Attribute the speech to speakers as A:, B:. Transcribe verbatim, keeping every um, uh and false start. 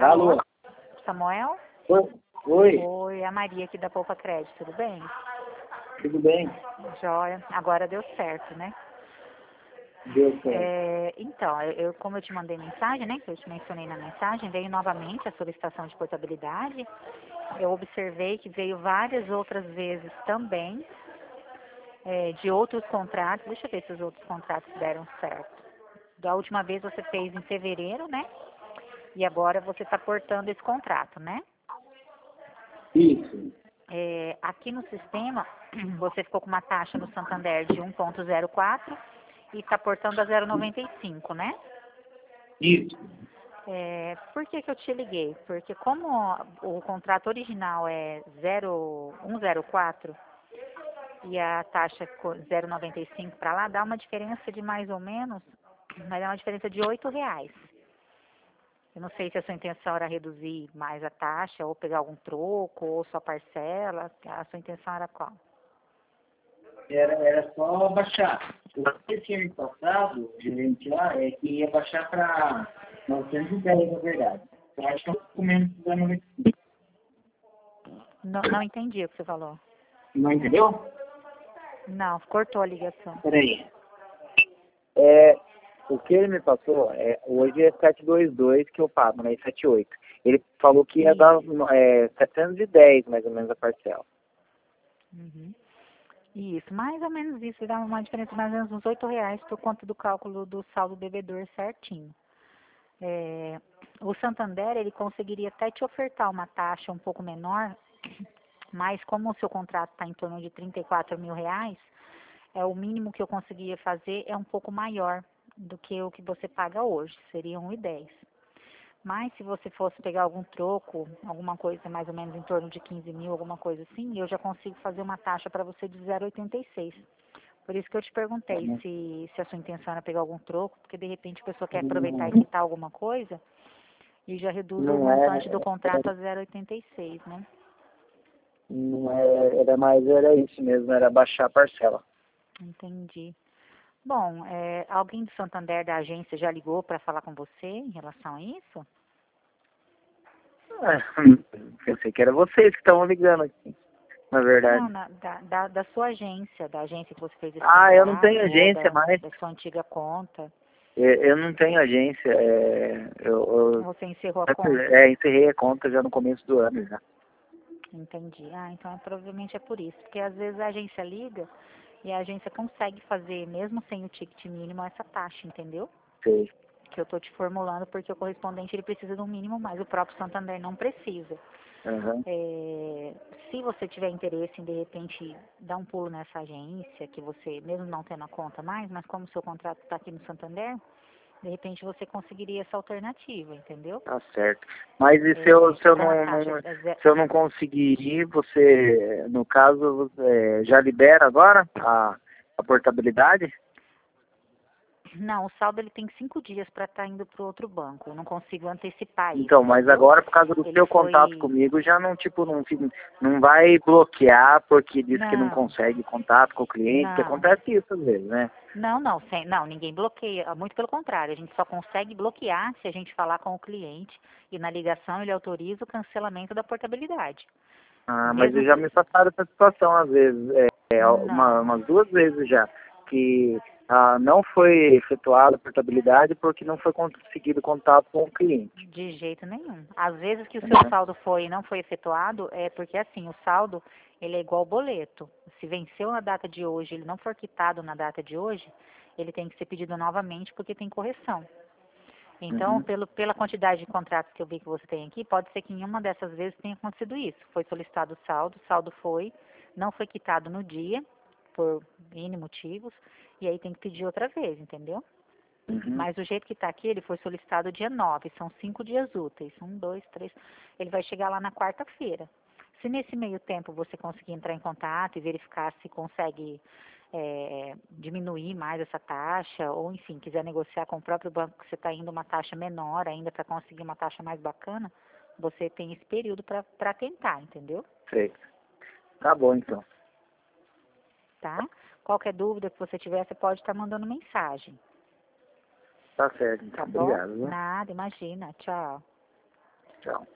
A: Alô?
B: Alô? Samuel?
A: Oi? Oi?
B: Oi, é a Maria aqui da Poupa Crédito, tudo bem?
A: Tudo bem?
B: Joia, agora deu certo, né?
A: Deu certo.
B: É, então, eu, eu- como eu te mandei mensagem, né, que eu te mencionei na mensagem, veio novamente a solicitação de portabilidade. Eu observei que veio várias outras vezes também, é, de outros contratos. Deixa eu ver se os outros contratos deram certo. Da última vez você fez em fevereiro, né? E agora você está portando esse contrato, né?
A: Isso.
B: É, aqui no sistema, você ficou com uma taxa no Santander de um ponto zero quatro e está portando a zero vírgula noventa e cinco, né?
A: Isso.
B: É, por que que eu te liguei? Porque como o contrato original é zero um zero quatro e a taxa ficou zero vírgula noventa e cinco para lá, dá uma diferença de mais ou menos, vai dar uma diferença de oito reais. Eu não sei se a sua intenção era reduzir mais a taxa, ou pegar algum troco, ou só parcela. A sua intenção era qual?
A: Era, era só baixar. O que tinha me passado, gerente lá, é que ia baixar para novecentos e dez, na verdade. Eu acho que é um pouco menos da noventa e cinco.
B: Não, não entendi o que você falou.
A: Não entendeu?
B: Não, cortou a ligação.
A: Peraí. É, o que ele me passou, é, hoje é setecentos e vinte e dois que eu pago, né? setenta e oito. Ele falou que ia dar é, setecentos e dez, mais ou menos, a parcela.
B: Uhum. Isso, mais ou menos isso. Dá uma diferença de mais ou menos uns oito reais por conta do cálculo do saldo devedor certinho. É, o Santander, ele conseguiria até te ofertar uma taxa um pouco menor, mas como o seu contrato está em torno de trinta e quatro mil reais, é o mínimo que eu conseguiria fazer é um pouco maior do que o que você paga hoje, seria um e dez. Mas se você fosse pegar algum troco, alguma coisa mais ou menos em torno de quinze mil, alguma coisa assim, eu já consigo fazer uma taxa para você de zero vírgula oitenta e seis. Por isso que eu te perguntei se, se a sua intenção era pegar algum troco, porque de repente a pessoa quer aproveitar e
A: Não,
B: quitar alguma coisa e já reduz o
A: não
B: montante do
A: é,
B: contrato a zero vírgula oitenta e seis, né?
A: não é, era mais, era isso mesmo, era baixar a parcela.
B: Entendi. Bom, é, alguém do Santander da agência já ligou para falar com você em relação a isso?
A: É, pensei que era vocês que estavam ligando aqui, na
B: Não,
A: verdade.
B: na- da, da, da sua agência, da agência que você fez esse
A: Ah, eu não tenho
B: contrato, ou
A: agência
B: da,
A: mais.
B: da sua antiga conta.
A: Eu, eu não tenho agência. É, eu,
B: Você encerrou a
A: eu
B: conta?
A: é, encerrei a conta já no começo do ano já.
B: Entendi. Ah, então é, provavelmente é por isso. Porque às vezes a agência liga e a agência consegue fazer, mesmo sem o ticket mínimo, essa taxa, entendeu?
A: Sei.
B: Que eu estou te formulando, porque o correspondente ele precisa de um mínimo, mas o próprio Santander não precisa.
A: Uhum.
B: É, se você tiver interesse em, de repente, dar um pulo nessa agência, que você, mesmo não tendo a conta mais, mas como o seu contrato está aqui no Santander, de repente você conseguiria essa alternativa, entendeu?
A: Tá certo. Mas e se eu,
B: É,
A: se eu
B: com a
A: não,
B: taxa.
A: não-
B: é ze-
A: se eu não conseguir ir, você, no caso, é, já libera agora a, a portabilidade?
B: Não, o saldo ele tem cinco dias para estar indo para o outro banco. Eu não consigo antecipar isso,
A: Então, mas
B: entendeu?
A: agora, por causa do
B: Ele
A: seu contato
B: foi.
A: comigo, já não, tipo, não, fi- não vai bloquear porque diz que não
B: Não,
A: consegue contato com o cliente, que
B: não.
A: acontece isso às vezes, né?
B: Não, não, sem, não, ninguém bloqueia. Muito pelo contrário, a gente só consegue bloquear se a gente falar com o cliente e na ligação ele autoriza o cancelamento da portabilidade.
A: Ah, mas
B: Mesmo
A: já me
B: se.
A: passaram essa situação às vezes, é, é, uma,
B: Não,
A: umas duas vezes já, que ah, não foi efetuada a portabilidade porque não foi conseguido contato com o cliente.
B: de jeito nenhum. Às vezes que o seu
A: Né?
B: saldo foi e não foi efetuado, é porque assim, o saldo ele é igual ao boleto. Se venceu na data de hoje, ele não for quitado na data de hoje, ele tem que ser pedido novamente porque tem correção. Então,
A: Uhum.
B: pelo, pela quantidade de contratos que eu vi que você tem aqui, pode ser que em uma dessas vezes tenha acontecido isso. Foi solicitado o saldo, o saldo foi, não foi quitado no dia, por N motivos, e aí tem que pedir outra vez, entendeu?
A: Uhum.
B: Mas do jeito que está aqui, ele foi solicitado dia nove, são cinco dias úteis. Um, dois, três. Ele vai chegar lá na quarta-feira. Se nesse meio tempo você conseguir entrar em contato e verificar se consegue é, diminuir mais essa taxa, ou enfim, quiser negociar com o próprio banco que você está indo uma taxa menor ainda para conseguir uma taxa mais bacana, você tem esse período para tentar, entendeu?
A: Sei. Tá bom então.
B: Tá? Qualquer dúvida que você tiver, você pode estar mandando mensagem.
A: Tá certo
B: Tá
A: então.
B: bom?
A: Obrigado. Viu?
B: Nada, imagina. Tchau. Tchau.